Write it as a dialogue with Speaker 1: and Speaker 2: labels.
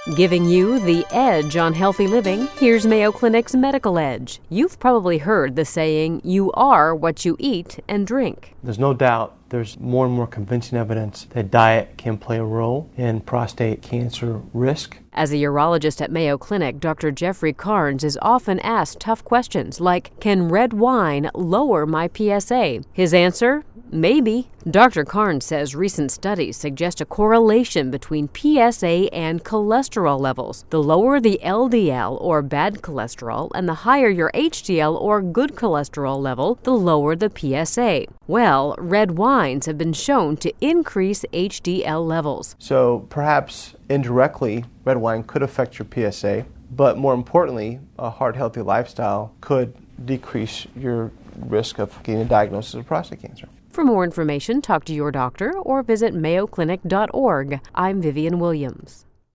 Speaker 1: Giving you the edge on healthy living, here's Mayo Clinic's Medical Edge. You've probably heard the saying, you are what you eat and drink.
Speaker 2: There's no doubt there's more and more convincing evidence that diet can play a role in prostate cancer risk.
Speaker 1: As a urologist at Mayo Clinic, Dr. Jeffrey Carnes is often asked tough questions like, can red wine lower my PSA? His answer? Maybe. Dr. Carnes says recent studies suggest a correlation between PSA and cholesterol levels. The lower the LDL, or bad cholesterol, and the higher your HDL, or good cholesterol level, the lower the PSA. Well, red wines have been shown to increase HDL levels.
Speaker 2: So perhaps indirectly, red wine could affect your PSA, but more importantly, a heart-healthy lifestyle could decrease your risk of getting a diagnosis of prostate cancer.
Speaker 1: For more information, talk to your doctor or visit mayoclinic.org. I'm Vivian Williams.